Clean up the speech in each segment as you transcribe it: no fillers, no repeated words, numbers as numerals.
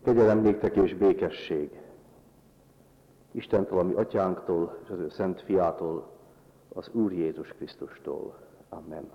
Kegyelem néktek és békesség Istentől, a mi atyánktól, és az ő szent fiától, az Úr Jézus Krisztustól. Amen.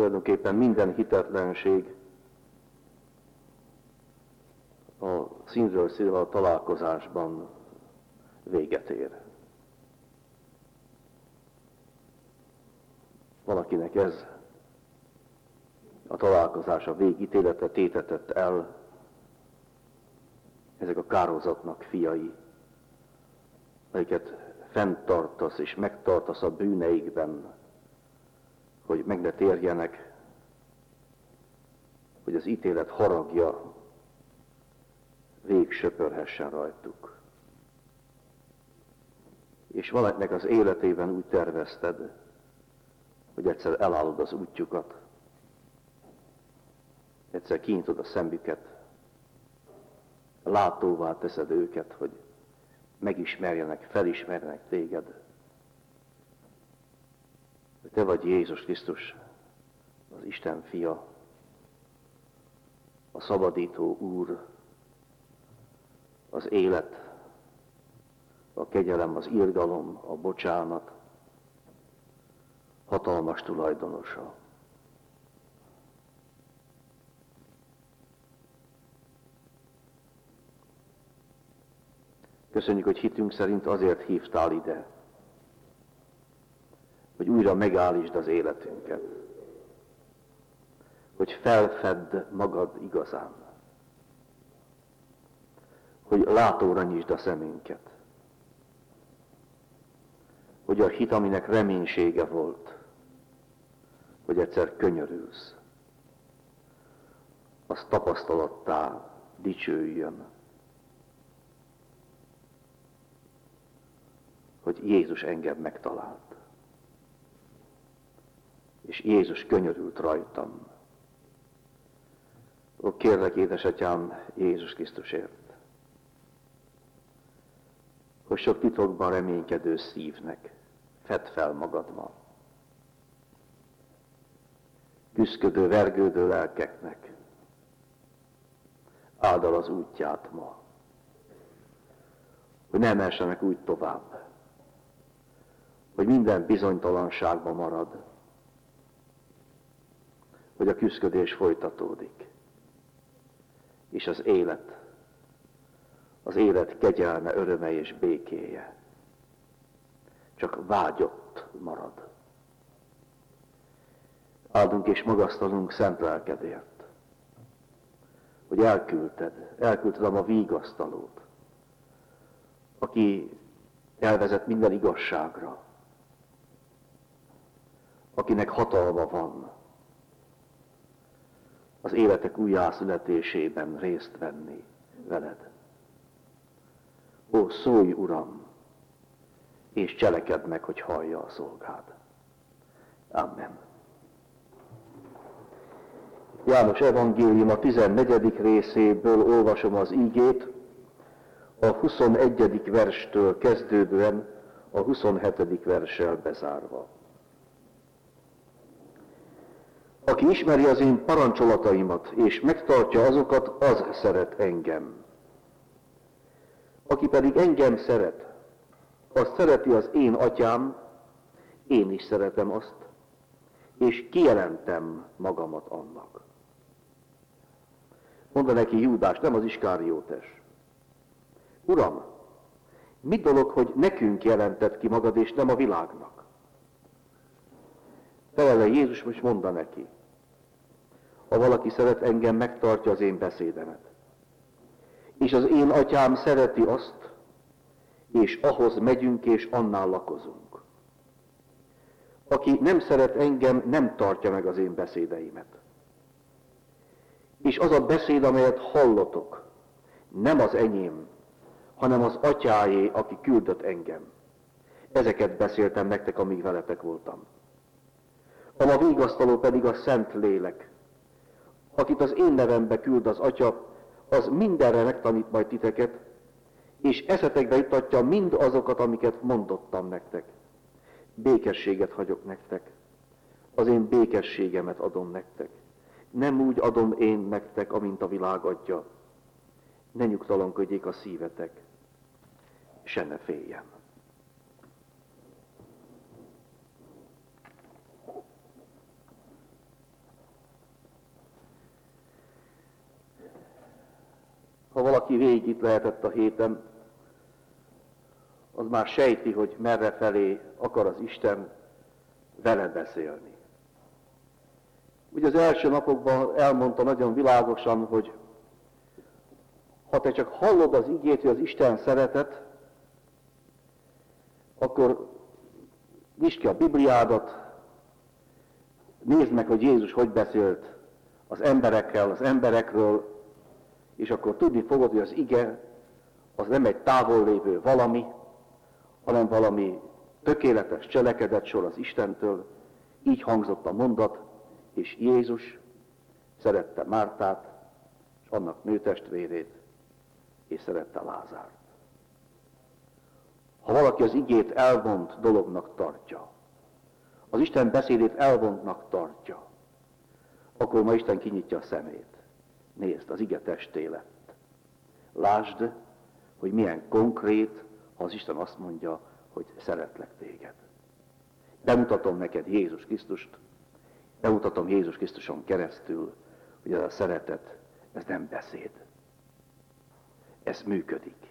tulajdonképpen minden hitetlenség a színről színre találkozásban véget ér. Valakinek ez a találkozás a végítélete tétetett el, ezek a kárhozatnak fiai, akiket fenntartasz és megtartasz a bűneikben, hogy meg ne térjenek, hogy az ítélet haragja végsöpörhessen rajtuk. És valakinek az életében úgy tervezted, hogy egyszer elállod az útjukat, egyszer kinyitod a szemüket, látóvá teszed őket, hogy megismerjenek, felismerjenek téged. Hogy te vagy Jézus Krisztus, az Isten fia, a szabadító Úr, az élet, a kegyelem, az irgalom, a bocsánat, hatalmas tulajdonosa. Köszönjük, hogy hitünk szerint azért hívtál ide, hogy újra megállítsd az életünket, hogy felfedd magad igazán, hogy látóra nyisd a szemünket, hogy a hit, aminek reménysége volt, hogy egyszer könyörülsz, az tapasztalattá dicsőjön, hogy Jézus engem megtalált, és Jézus könyörült rajtam. Ó, kérlek, édesatyám, Jézus Krisztusért, hogy sok titokban reménykedő szívnek fedd fel magad ma. Küszködő, vergődő lelkeknek áld el az útját ma, hogy ne emelsenek úgy tovább, hogy minden bizonytalanságban marad, hogy a küszködés folytatódik, és az élet kegyelme, öröme és békéje csak vágyott marad. Áldunk és magasztalunk szent lelkedért, hogy elküldted a vigasztalót, aki elvezet minden igazságra, akinek hatalma van az életek újjászületésében részt venni veled. Ó, szólj, Uram, és cselekedd meg, hogy hallja a szolgád. Amen. János evangélium a 14. részéből olvasom az ígét, a 21. verstől kezdődően a 27. verssel bezárva. Aki ismeri az én parancsolataimat, és megtartja azokat, az szeret engem. Aki pedig engem szeret, azt szereti az én atyám, én is szeretem azt, és kijelentem magamat annak. Mondta neki Júdás, nem az Iskáriótes: Uram, mit dolog, hogy nekünk jelentett ki magad, és nem a világnak? Felele Jézus, most mondta neki: ha valaki szeret engem, megtartja az én beszédemet. És az én atyám szereti azt, és ahhoz megyünk, és annál lakozunk. Aki nem szeret engem, nem tartja meg az én beszédeimet. És az a beszéd, amelyet hallotok, nem az enyém, hanem az atyáé, aki küldött engem. Ezeket beszéltem nektek, amíg veletek voltam. A ma vigasztaló pedig a Szent Lélek, akit az én nevembe küld az Atya, az mindenre megtanít majd titeket, és eszetekbe juttatja mind azokat, amiket mondottam nektek. Békességet hagyok nektek, az én békességemet adom nektek. Nem úgy adom én nektek, amint a világ adja. Ne nyugtalankodjék a szívetek, se ne féljen. Ha valaki végig itt lehetett a héten, az már sejti, hogy merre felé akar az Isten vele beszélni. Ugye az első napokban elmondta nagyon világosan, hogy ha te csak hallod az igét, hogy az Isten szeretet, akkor nyisd ki a Bibliádat, nézd meg, hogy Jézus hogy beszélt az emberekkel, az emberekről, és akkor tudni fogod, hogy az ige az nem egy távol lévő valami, hanem valami tökéletes cselekedetsor az Istentől. Így hangzott a mondat, és Jézus szerette Mártát, és annak nőtestvérét, és szerette Lázárt. Ha valaki az igét elvont dolognak tartja, az Isten beszédét elvontnak tartja, akkor ma Isten kinyitja a szemét. Nézd, az ige testé lett. Lásd, hogy milyen konkrét, ha az Isten azt mondja, hogy szeretlek téged. Bemutatom neked Jézus Krisztust, bemutatom Jézus Krisztuson keresztül, hogy ez a szeretet, ez nem beszéd. Ez működik.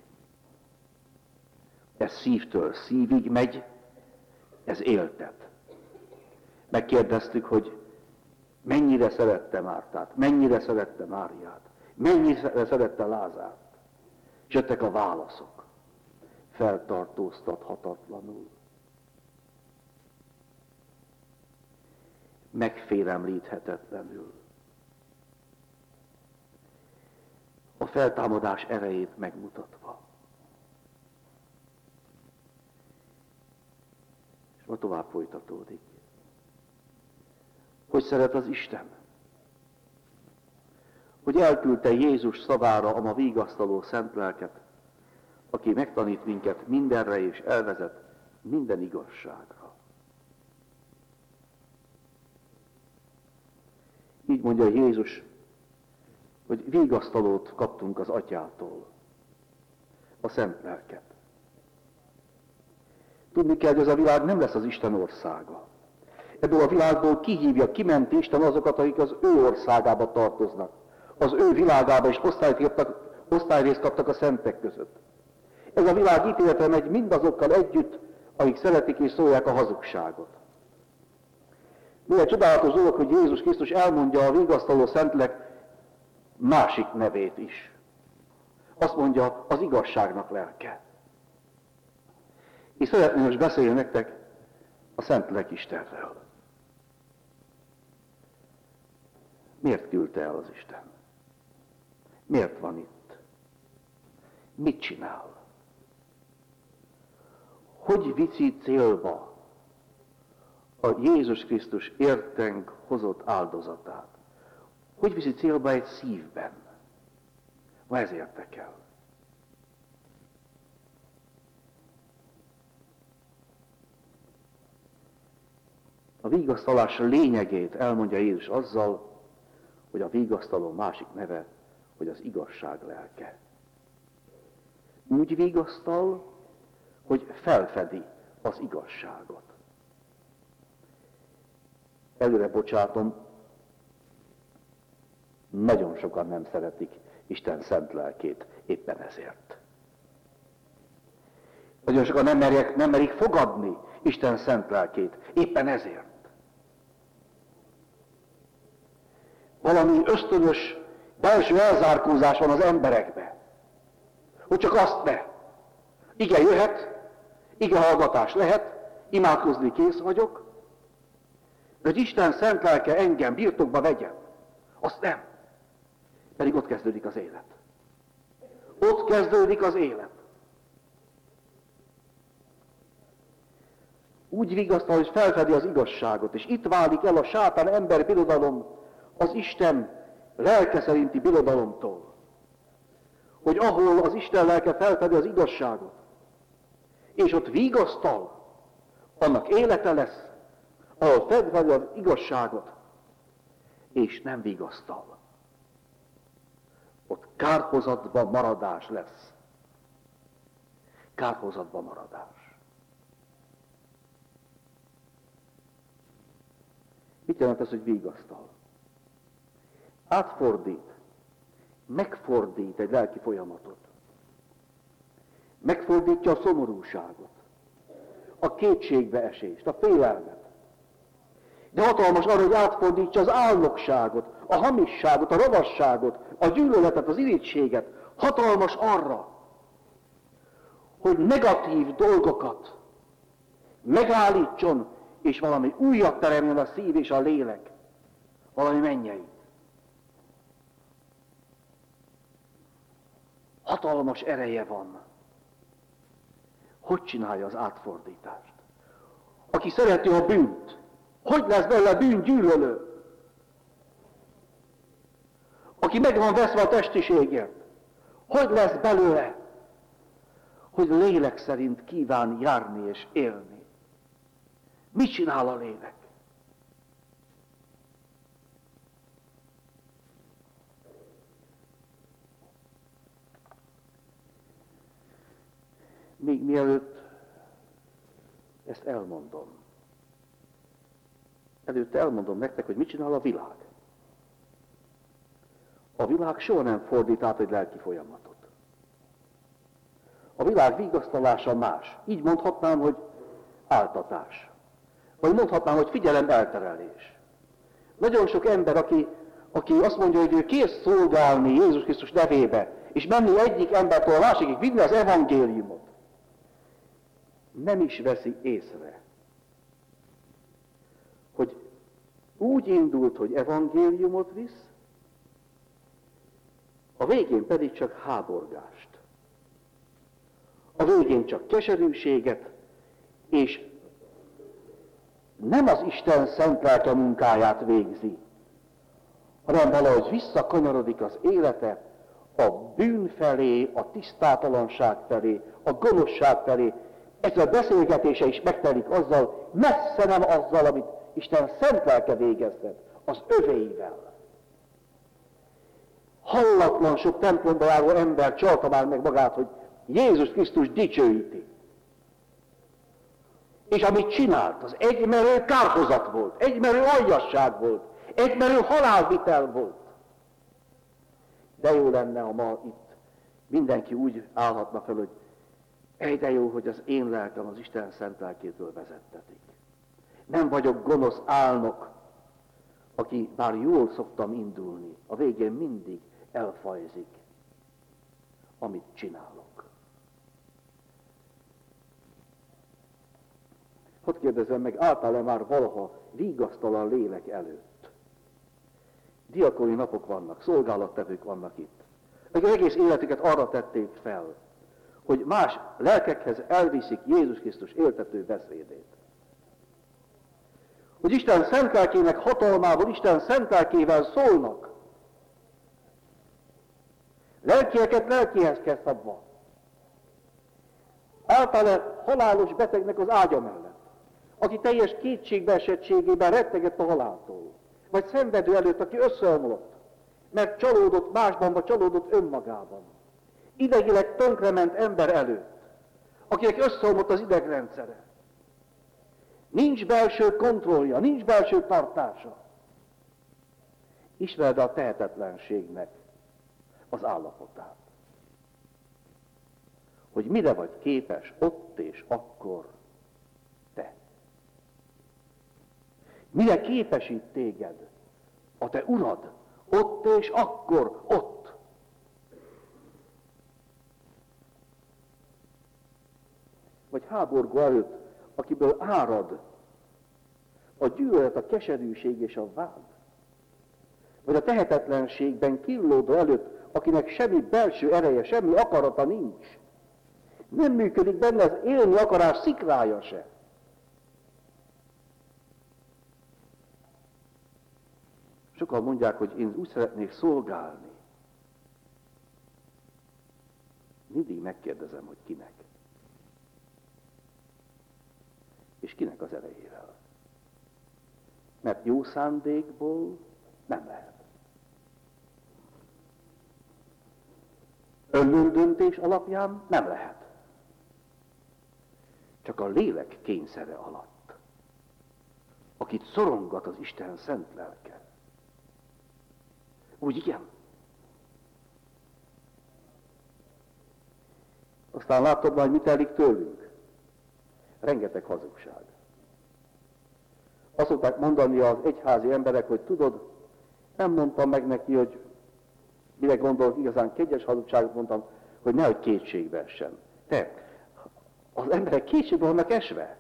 Ez szívtől szívig megy, ez éltet. Megkérdeztük, hogy mennyire szerette Mártát, mennyire szerette Máriát, mennyire szerette Lázárt. És jöttek a válaszok. Feltartóztathatatlanul. Megfélemlíthetetlenül. A feltámadás erejét megmutatva. És ma tovább folytatódik. Hogy szeret az Isten? Hogy elküldte Jézus szavára a ma vigasztaló szent lelket, aki megtanít minket mindenre és elvezet minden igazságra. Így mondja Jézus, hogy vigasztalót kaptunk az Atyától, a szent lelket. Tudni kell, hogy ez a világ nem lesz az Isten országa. Ebből a világból kihívja, kimenti Isten azokat, akik az ő országába tartoznak. Az ő világába is osztályrészt kaptak a szentek között. Ez a világ ítéletre megy mindazokkal együtt, akik szeretik és szólják a hazugságot. Milyen csodálatos dolog, hogy Jézus Krisztus elmondja a vigasztaló Szentlélek másik nevét is. Azt mondja, az igazságnak lelke. És szeretném most beszélni nektek a Szentlélek Istenről. Miért küldte el az Isten? Miért van itt? Mit csinál? Hogy viszi célba a Jézus Krisztus értünk hozott áldozatát? Hogy viszi célba egy szívben? Ma ez érdekel. A vigasztalás lényegét elmondja Jézus azzal, hogy a vigasztaló másik neve, hogy az igazság lelke. Úgy vigasztal, hogy felfedi az igazságot. Előre bocsátom, nagyon sokan nem szeretik Isten szent lelkét éppen ezért. Nagyon sokan nem merik fogadni Isten szent lelkét éppen ezért. Valami ösztönös belső elzárkózás van az emberekbe, hogy csak azt ne. Ige jöhet, ige hallgatás lehet, imádkozni kész vagyok, de hogy Isten szent lelke engem birtokba vegyen, azt nem. Pedig ott kezdődik az élet. Ott kezdődik az élet. Úgy vigasztal, hogy felfedi az igazságot, és itt válik el a sátán ember birodalom az Isten lelke szerinti birodalomtól. Hogy ahol az Isten lelke felfedi az igazságot, és ott vigasztal, annak élete lesz, ahol felfedi az igazságot, és nem vigasztal. Ott kárhozatban maradás lesz. Kárhozatban maradás. Mit jelent ez, hogy vigasztal? Átfordít megfordít egy lelki folyamatot. Megfordítja a szomorúságot, a kétségbeesést, a félelmet. De hatalmas arra, hogy átfordítsa az álnokságot, a hamisságot, a ravasságot, a gyűlöletet, az irítséget. Hatalmas arra, hogy negatív dolgokat megállítson, és valami újat teremjen a szív és a lélek, valami mennyei. Hatalmas ereje van. Hogy csinálja az átfordítást? Aki szereti a bűnt, hogy lesz belőle bűngyűlölő? Aki meg van veszve a testiségért, hogy lesz belőle? Hogy lélek szerint kíván járni és élni. Mit csinál a lélek? Még mielőtt ezt elmondom, előtte elmondom nektek, hogy mit csinál a világ. A világ soha nem fordít át egy lelki folyamatot. A világ vigasztalása más. Így mondhatnám, hogy áltatás. Vagy mondhatnám, hogy figyelem elterelés. Nagyon sok ember, aki azt mondja, hogy ő kész szolgálni Jézus Krisztus nevébe, és menni egyik embertől a másikig, vinni az evangéliumot, nem is veszi észre, hogy úgy indult, hogy evangéliumot visz, a végén pedig csak háborgást. A végén csak keserűséget, és nem az Isten szent lelke munkáját végzi, hanem valahogy visszakanyarodik az élete a bűn felé, a tisztátalanság felé, a gonoszság felé. Ez a beszélgetése is megtelik azzal, messze nem azzal, amit Isten szent lelke végeztet, az övéivel. Hallatlan sok templomba járó ember csalta már meg magát, hogy Jézus Krisztus dicsőíti. És amit csinált, az egymerő kárhozat volt, egymerő aljas volt, egymerő halálvitel volt. De jó lenne, ha ma itt mindenki úgy állhatna fel, hogy de jó, hogy az én lelkem az Isten szent lelkétől vezettetik. Nem vagyok gonosz álnok, aki bár jól szoktam indulni, a végén mindig elfajzik, amit csinálok. Hadd kérdezem meg, álltál-e már valaha vigasztalan lélek előtt? Diakoni napok vannak, szolgálattevők vannak itt. Akik egész életüket arra tették fel, hogy más lelkekhez elviszik Jézus Krisztus éltető beszédét. Hogy Isten szent lelkének hatalmából, Isten szent lelkével szólnak. Lelkieket lelkihez kell szabva. Álltál-e halálos betegnek az ágya mellett, aki teljes kétségbeesettségében rettegett a haláltól, vagy szenvedő előtt, aki összeomlott, mert csalódott másban, vagy csalódott önmagában. Idegileg tönkrement ember előtt, akinek összeomlott az idegrendszere. Nincs belső kontrollja, nincs belső tartása. Ismerd a tehetetlenségnek az állapotát. Hogy mire vagy képes ott és akkor te. Mire képesít téged a te urad ott és akkor ott. Vagy háborgó előtt, akiből árad a gyűlölet, a keserűség és a vád. Vagy a tehetetlenségben killódó előtt, akinek semmi belső ereje, semmi akarata nincs. Nem működik benne az élni akarás szikrája se. Sokan mondják, hogy én úgy szeretnék szolgálni. Mindig megkérdezem, hogy kinek. És kinek az erejével. Mert jó szándékból nem lehet. Önmondöntés alapján nem lehet. Csak a lélek kényszere alatt, akit szorongat az Isten szent lelke. Úgy igen. Aztán láttad már, mit elég tőlünk? Rengeteg hazugság. Azt szokták mondani az egyházi emberek, hogy tudod, nem mondtam meg neki, hogy mire gondolok, igazán kegyes hazugságot mondtam, hogy nehogy kétségbe essen. Te, az emberek kétségbe vannak esve.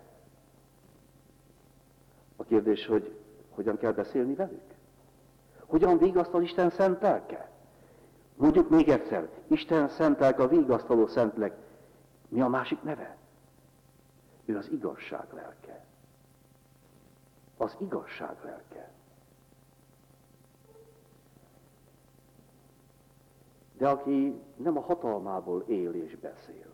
A kérdés, hogy hogyan kell beszélni velük? Hogyan vigasztal Isten szent lelke? Mondjuk még egyszer, Isten szent lelke, a vigasztaló szent lélek. Mi a másik neve? Ő az igazság lelke. Az igazság lelke. De aki nem a hatalmából él és beszél,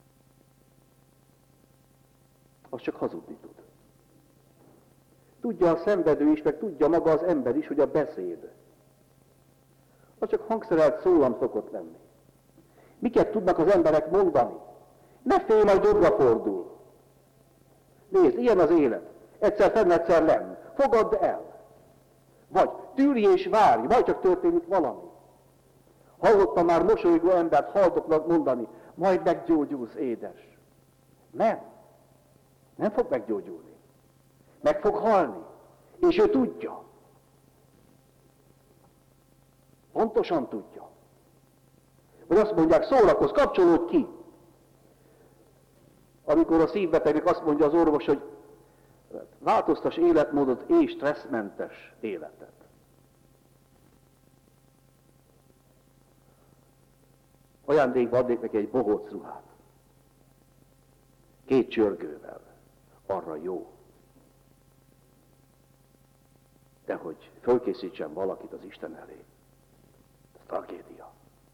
az csak hazudni tud. Tudja a szenvedő is, meg tudja maga az ember is, hogy a beszéd az csak hangszerelt szólam szokott lenni. Miket tudnak az emberek mondani? Ne félj, majd jobbra fordul. Nézd, ilyen az élet. Egyszer fenn, egyszer nem. Fogadd el. Vagy tűrj és várj, majd csak történik valami. Hallottam már mosolygó embert haldoknak mondani, majd meggyógyulsz, édes. Nem. Nem fog meggyógyulni. Meg fog halni. És ő tudja. Pontosan tudja. Vagy azt mondják, szórakozz, kapcsolódj ki. Amikor a szívbetegnek azt mondja az orvos, hogy változtass életmódot és stresszmentes életet. Ajándékba adnék neki egy bohóc ruhát. 2 csörgővel. Arra jó. De hogy fölkészítsen valakit az Isten elé. Ez tragédia.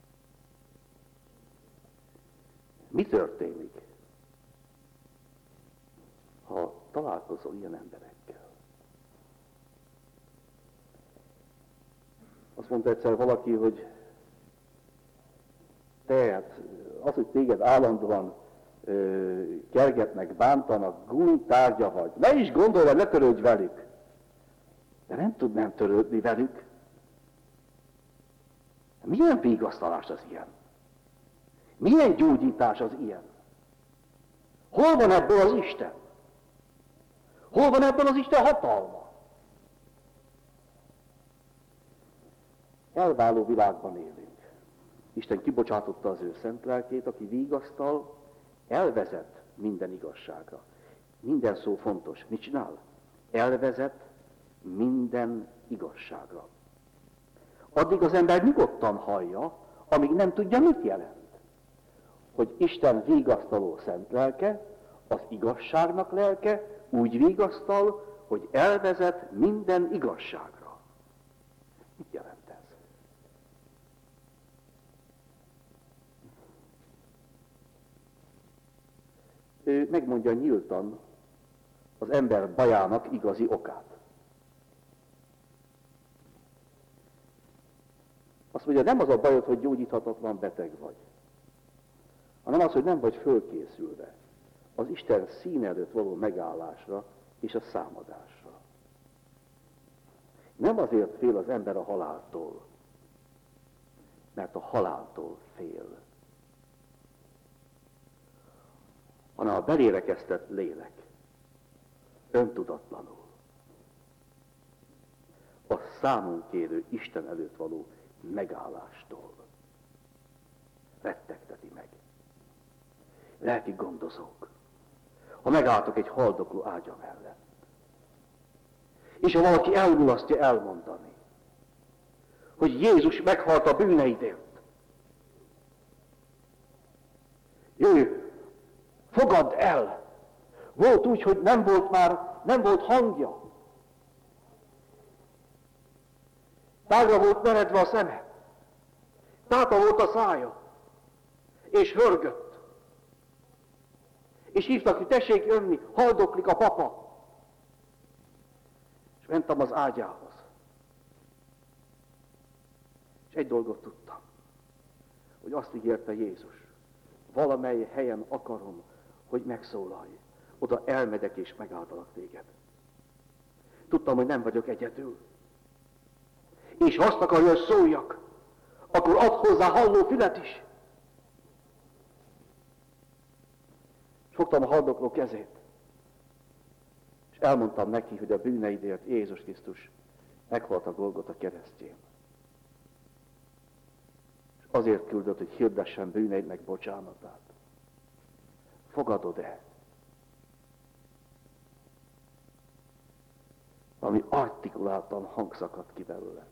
Mi történik, ha találkozol ilyen emberekkel? Azt mondta egyszer valaki, hogy tehát az, hogy téged állandóan kergetnek, bántanak, gúny tárgya vagy. Ne is gondolj, hogy ne törődj velük. De nem tud nem törődni velük. Milyen vigasztalás az ilyen? Milyen gyógyítás az ilyen? Hol van ebből az Isten? Hol van ebből az Isten hatalma? Elváló világban élünk. Isten kibocsátotta az ő szent lelkét, aki vigasztal, elvezet minden igazságra. Minden szó fontos. Mit csinál? Elvezet minden igazságra. Addig az ember nyugodtan hallja, amíg nem tudja, mit jelent. Hogy Isten vigasztaló szent lelke, az igazságnak lelke, úgy vigasztal, hogy elvezet minden igazságra. Mit jelent ez? Ő megmondja nyíltan az ember bajának igazi okát. Azt mondja, nem az a bajod, hogy gyógyíthatatlan beteg vagy, hanem az, hogy nem vagy fölkészülve az Isten színe előtt való megállásra és a számadásra. Nem azért fél az ember a haláltól, mert a haláltól fél, hanem a belérekeztett lélek öntudatlanul a számon kérő Isten előtt való megállástól rettegteti meg. Lelki gondozók, ha megálltok egy haldokló ágya mellett, és ha valaki elmulasztja elmondani, hogy Jézus meghalt a bűneidért, jöjj, fogadd el! Volt úgy, hogy nem volt hangja. Tágra volt meredve a szeme, tápa volt a szája, és hörgött. És hívtak, hogy tessék jönni, haldoklik a papa. És mentem az ágyához. És egy dolgot tudtam, hogy azt ígérte Jézus, valamely helyen akarom, hogy megszólalj. Oda elmegyek és megáldalak téged. Tudtam, hogy nem vagyok egyedül. És ha azt akarja, hogy szóljak, akkor ad hozzá halló fület is. fogtam a haldokló kezét, és elmondtam neki, hogy a bűneidért Jézus Krisztus meghalt a Golgota keresztjén. És azért küldött, hogy hirdessen bűneidnek bocsánatát. Fogadod-e? Ami artikuláltan hangszakadt ki belőle.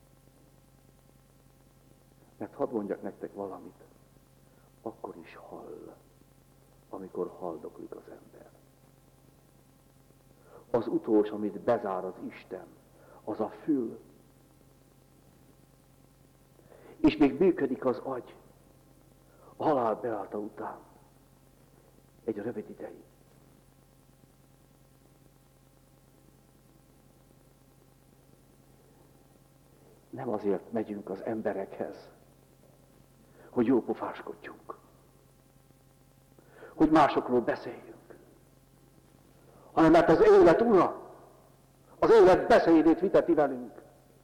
Mert hadd mondjak nektek valamit, akkor is hall, amikor haldoklik az ember. Az utolsó, amit bezár az Isten, az a fül. És még működik az agy, a halál beállta után. Egy rövid ideig. Nem azért megyünk az emberekhez, hogy jópofáskodjunk, hogy másokról beszéljünk, hanem mert az élet ura, az élet beszédét viteti velünk.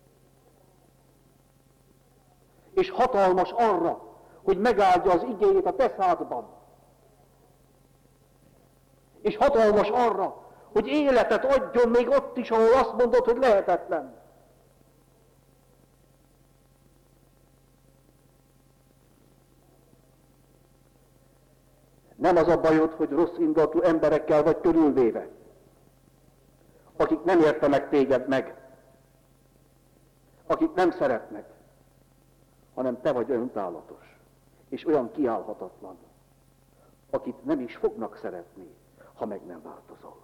És hatalmas arra, hogy megáldja az igéjét a te szádban. És hatalmas arra, hogy életet adjon még ott is, ahol azt mondod, hogy lehetetlen. Nem az a bajod, hogy rossz indulatú emberekkel vagy körülvéve, akik nem értenek téged meg, akik nem szeretnek, hanem te vagy olyan utálatos, és olyan kiállhatatlan, akit nem is fognak szeretni, ha meg nem változol.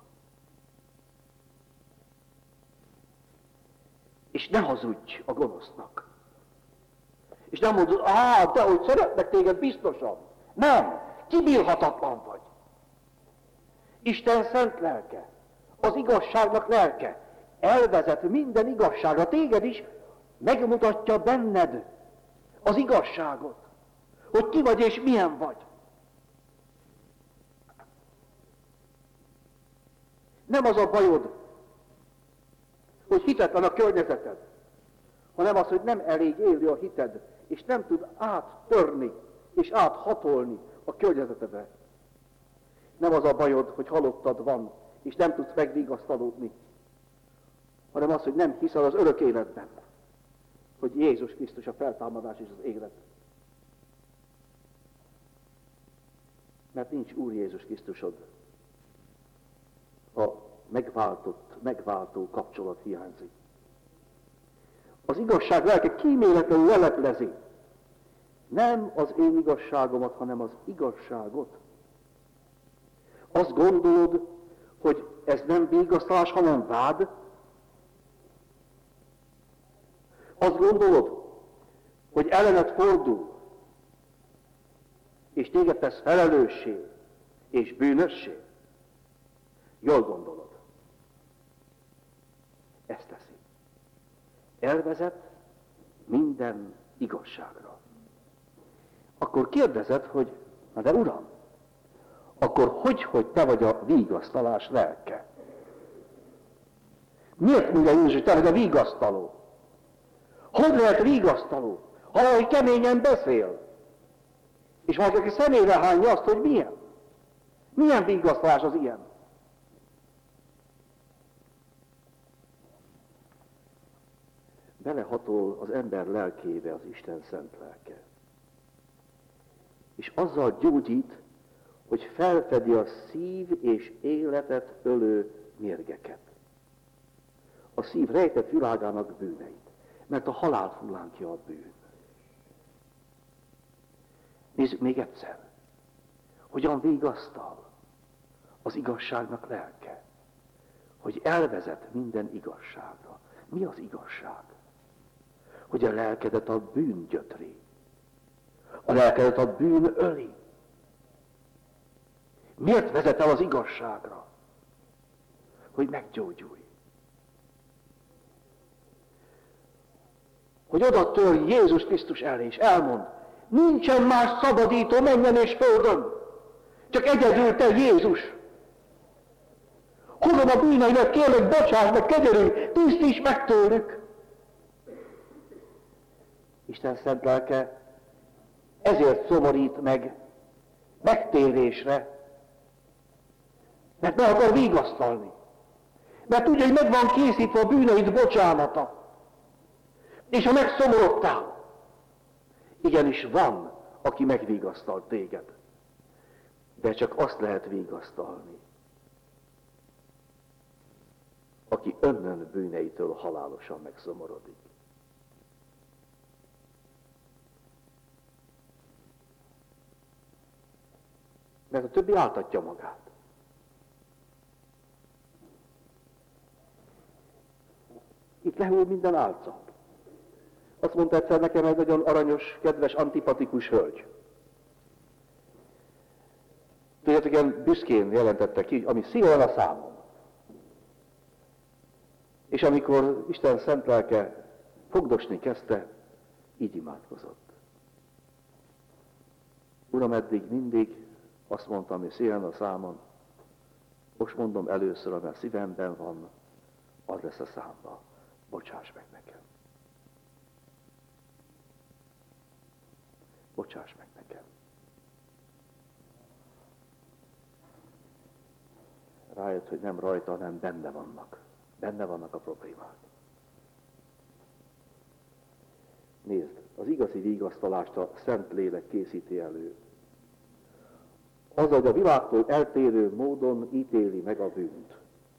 És ne hazudj a gonosznak. És nem mondod, de hogy szeretnek téged biztosan. Nem, kibírhatatlan vagy. Isten szent lelke, az igazságnak lelke, elvezet minden igazságra, téged is megmutatja benned az igazságot, hogy ki vagy és milyen vagy. Nem az a bajod, hogy hitetlen a környezeted, hanem az, hogy nem elég élő a hited, és nem tud áttörni és áthatolni a környezetedbe. Nem az a bajod, hogy halottad van, és nem tudsz megvigasztalódni, hanem az, hogy nem hiszel az örök életben, hogy Jézus Krisztus a feltámadás és az élet. Mert nincs Úr Jézus Krisztusod. A megváltó kapcsolat hiányzik. Az igazság lelke kíméletlenül leleplezi. Nem az én igazságomat, hanem az igazságot. Azt gondolod, hogy ez nem vigasztalás, hanem vád? Azt gondolod, hogy ellened fordul, és téged tesz felelőssé és bűnössé? Jól gondolod. Ezt teszi. Elvezet minden igazságra. Akkor kérdezed, hogy na de Uram, akkor hogy te vagy a vigasztalás lelke? Miért mondja Jézus, hogy te vagy a vigasztaló? Hogy lehet vigasztaló? Ha valaki keményen beszél, és valaki személyre hányja azt, hogy milyen? Milyen vigasztalás az ilyen? Belehatol az ember lelkébe az Isten szent lelke. És azzal gyógyít, hogy felfedi a szív és életet ölő mérgeket. A szív rejtett világának bűneit. Mert a halál fullánkja a bűn. Nézzük még egyszer. Hogyan vigasztal az igazságnak lelke. Hogy elvezet minden igazságra. Mi az igazság? Hogy a lelkedet a bűn gyötri. A lelkedet a bűn öli. Miért vezet el az igazságra? Hogy meggyógyulj. Hogy oda törj Jézus Krisztus elé, és elmond, nincsen más szabadító mennyen és földön, csak egyedül te Jézus. Hozom a bűneimet, kérlek, bocsáss meg, kegyelülj, tisztíts meg tőlük. Isten szent lelke ezért szomorít meg megtérésre, Mert meg akar vigasztalni. Mert tudja, hogy meg van készítve a bűneid bocsánata. És ha megszomorodtál, igenis van, aki megvigasztal téged. De csak azt lehet vigasztalni, aki önnön bűneitől halálosan megszomorodik. Mert a többi áltatja magát. Itt lehull minden álca. Azt mondta egyszer nekem egy nagyon aranyos, kedves, antipatikus hölgy. Tudjátok, ilyen büszkén jelentette ki, ami szívvel a számom. És amikor Isten szent lelke fogdosni kezdte, így imádkozott. Uram, eddig mindig azt mondtam, hogy szélen a számon, most mondom először, amely szívemben van, az lesz a számba. Bocsáss meg nekem. Bocsáss meg nekem. Rájött, hogy nem rajta, hanem benne vannak. Benne vannak a problémák. Nézd, az igazi vigasztalást a Szentlélek készíti elő. Az, hogy a világtól eltérő módon ítéli meg a bűnt.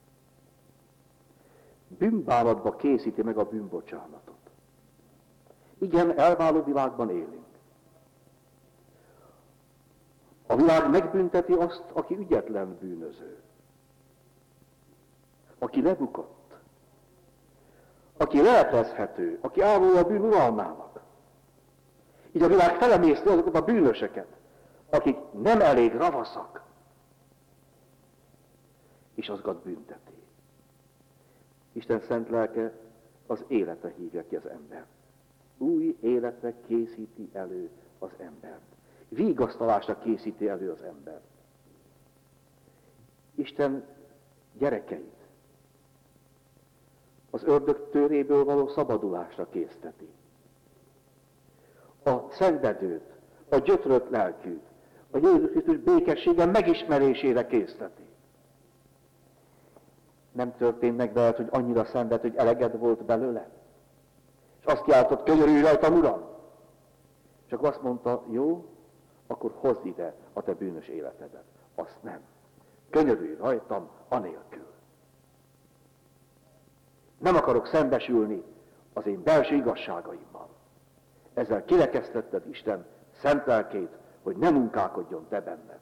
Bűnbánatba készíti meg a bűnbocsánatot. Igen, elváló világban élünk. A világ megbünteti azt, aki ügyetlen bűnöző. Aki lebukott. Aki lelepezhető, aki árul a bűn uralmának. Így a világ felemészti azokat a bűnöseket, akik nem elég ravaszak, és azokat bünteti. Isten szent lelke az életre hívja ki az embert. Új életre készíti elő az embert. Vigasztalásra készíti elő az embert. Isten gyerekeit az ördög töréből való szabadulásra készteti. A szenvedőt, a gyötrött lelkűt, a Jézus Krisztus békessége megismerésére készteti. Nem történt meg veled, hogy annyira szenved, hogy eleged volt belőle? És azt kiáltott, könyörülj rajtam, Uram! És akkor azt mondta, jó, akkor hozd ide a te bűnös életedet. Azt nem. Könyörülj rajtam anélkül. Nem akarok szembesülni az én belső igazságaimmal. Ezzel kirekesztetted Isten szent lelkét, hogy ne munkálkodjon te benned.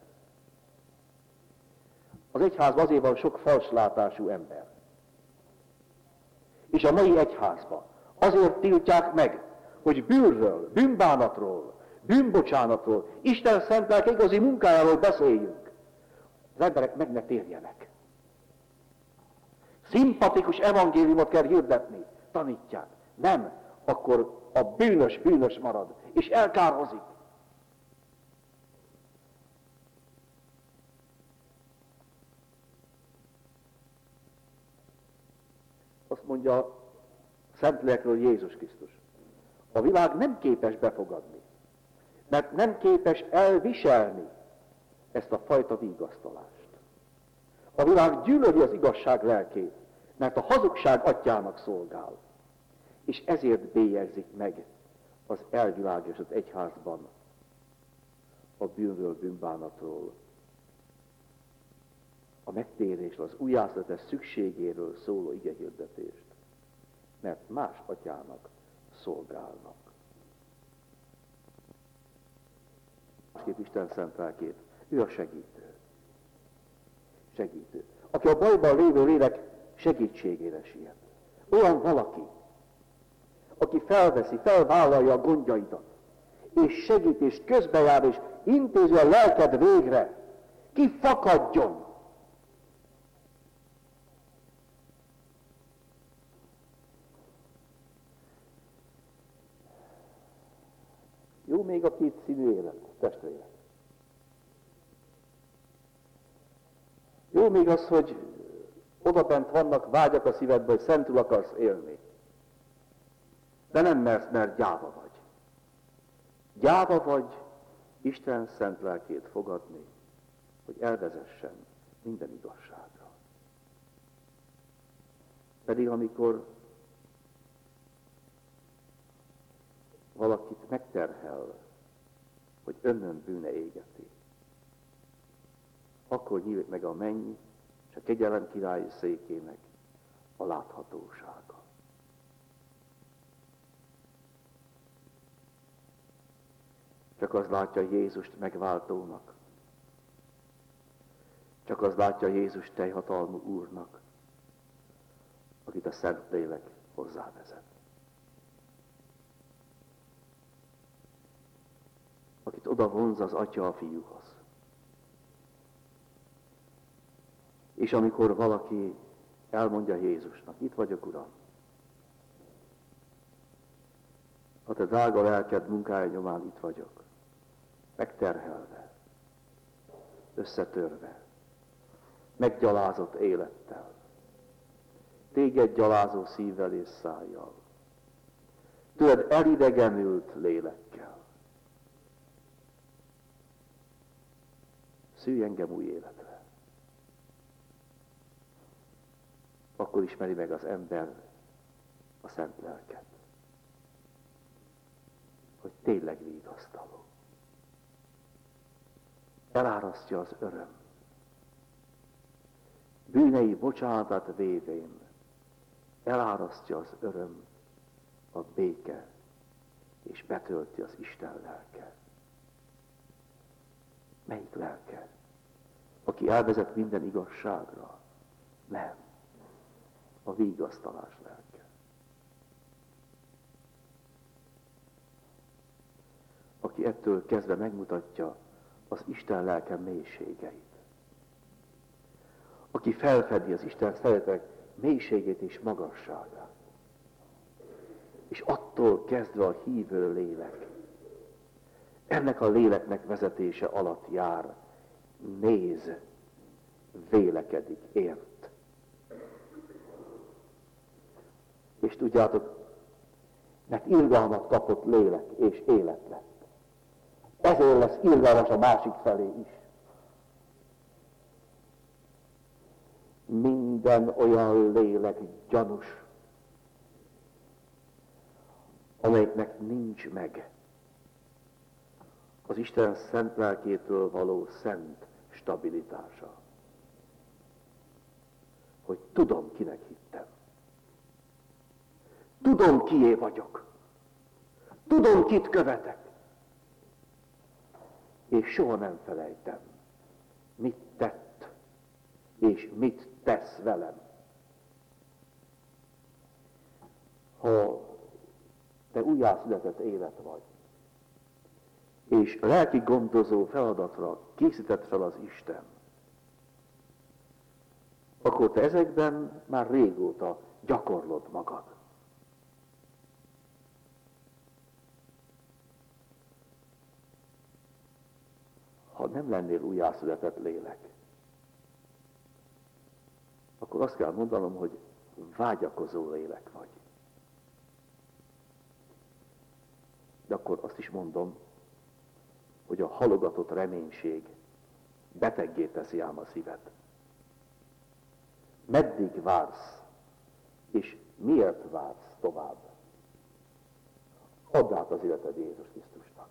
Az egyházban azért van sok falslátású ember. És a mai egyházban azért tiltják meg, hogy bűnről, bűnbánatról, bűnbocsánatról, Isten szent lelke igazi munkájáról beszéljünk. Az emberek meg ne térjenek. Szimpatikus evangéliumot kell hirdetni, tanítják. Nem, akkor a bűnös marad, és elkárhozik. Azt mondja a Szentlélekről Jézus Krisztus. A világ nem képes befogadni, mert nem képes elviselni ezt a fajta vigasztalást. A világ gyűlöli az igazság lelkét, mert a hazugság atyának szolgál. És ezért bélyegzik meg az elvilágosodott egyházban a bűnről, bűnbánatról, a megtérésről, az újjászületés szükségéről szóló igehirdetést, mert más atyának szolgálnak. Másképp Isten szent lelkét, ő a segítő. Segítő. Aki a bajban lévő lélek segítségére siet. Olyan valaki, aki felveszi, felvállalja a gondjaidat, és segít, és közbejár, és intézi a lelked végre, kifakadjon. Jó még a két színű élet, testvérek. Jó még az, hogy odabent vannak vágyak a szívedben, hogy szentül akarsz élni. De nem mersz, mert gyáva vagy. Gyáva vagy Isten szent lelkét fogadni, hogy elvezessen, minden igazságra. Pedig amikor valakit megterhel, hogy önnön bűne égeti, akkor nyílik meg a menny és a kegyelem királyi székének a láthatósága. Csak az látja Jézust megváltónak. Csak az látja Jézus teljhatalmú Úrnak, akit a Szentlélek hozzávezet. Akit oda vonz az Atya a Fiúhoz. És amikor valaki elmondja Jézusnak, itt vagyok, Uram, a te drága lelked munkája nyomán itt vagyok, megterhelve, összetörve, meggyalázott élettel, téged gyalázó szívvel és szájjal, tőled elidegenült lélekkel. Szülj engem új életre. Akkor ismeri meg az ember a szent lelket, hogy tényleg vigasztaló. Elárasztja az öröm. Bűnei bocsánatát vévén elárasztja az öröm, a béke, és betölti az Isten lelke. Melyik lelke? Aki elvezet minden igazságra? Nem. A vigasztalás lelke. Aki ettől kezdve megmutatja az Isten lelke mélységeit. Aki felfedi az Isten szeretet mélységét és magasságát. És attól kezdve a hívő lélek ennek a léleknek vezetése alatt jár, néz, vélekedik, ért. És tudjátok, mert irgalmat kapott lélek és élet lett. Ezért lesz irgalmas a másik felé is. Minden olyan lélek gyanús, amelyiknek nincs meg az Isten szent lelkétől való szent stabilitása. Hogy tudom, kinek hittem. Tudom, kié vagyok. Tudom, kit követek. És soha nem felejtem, mit tett, és mit tesz velem. Ha te újjászületett élet vagy, és lelki gondozó feladatra készített fel az Isten, akkor te ezekben már régóta gyakorlod magad. Ha nem lennél újjászületett lélek, akkor azt kell mondanom, hogy vágyakozó lélek vagy. De akkor azt is mondom, hogy a halogatott reménység beteggé teszi ám a szíved. Meddig vársz, és miért vársz tovább? Add át az életed Jézus Krisztusnak.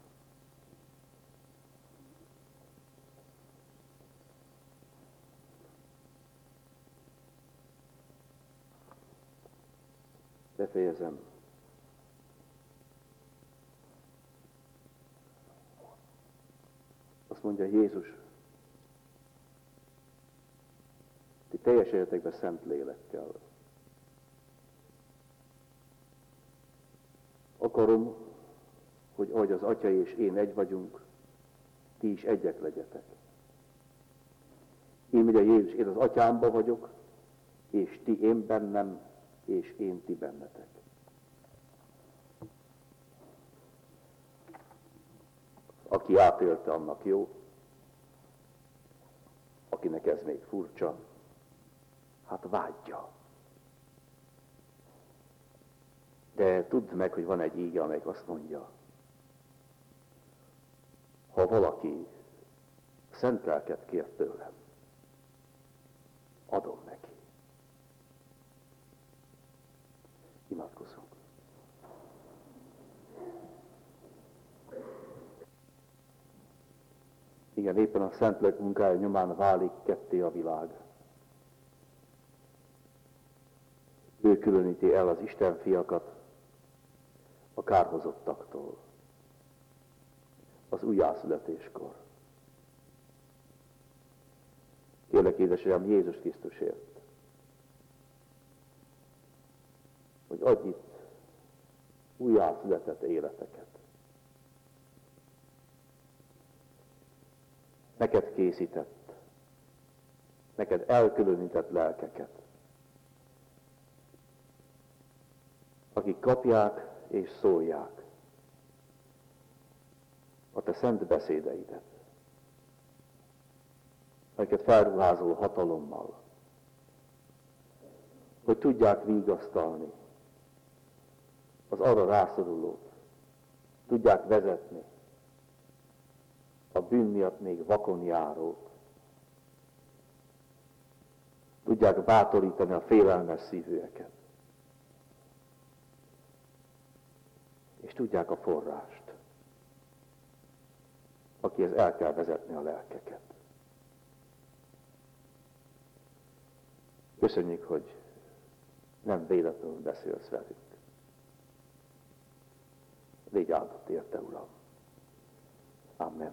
Befejezem. Azt mondja Jézus, ti teljesedjetek be szent lélekkel. Akarom, hogy ahogy az Atya és én egy vagyunk, ti is egyek legyetek. Én, mondja Jézus, én az Atyámban vagyok, és ti én bennem, és én ti bennetek. Aki átélte, annak jó, akinek ez még furcsa, hát vágyja. De tudd meg, hogy van egy íge, amelyik azt mondja, ha valaki szent lelket kér tőlem, adom neki. Imádkozzunk. Igen, éppen a Szentlélek munkája nyomán válik ketté a világ. Ő különíti el az Isten fiakat a kárhozottaktól az újjászületéskor. Kérlek, édesanyám, Jézus Krisztusért, hogy adj itt újjászületett életeket. Neked készített, neked elkülönített lelkeket, akik kapják és szólják a te szent beszédeidet, amiket felruházol hatalommal, hogy tudják vigasztalni az arra rászorulót, tudják vezetni a bűn miatt még vakon járót, tudják bátorítani a félelmes szívűeket, és tudják a forrást, akihez el kell vezetni a lelkeket. Köszönjük, hogy nem véletlenül beszélsz velünk. Légy áldott érte, Uram. Amen.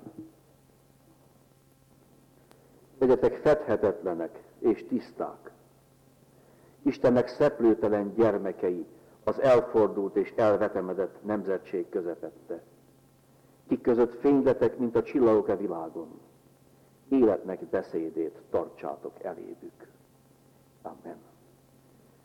Legyetek fedhetetlenek és tiszták. Istennek szeplőtelen gyermekei az elfordult és elvetemedett nemzetség közepette. Kik között fényletek, mint a csillagok a világon. Életnek beszédét tartsátok elébük. Amen.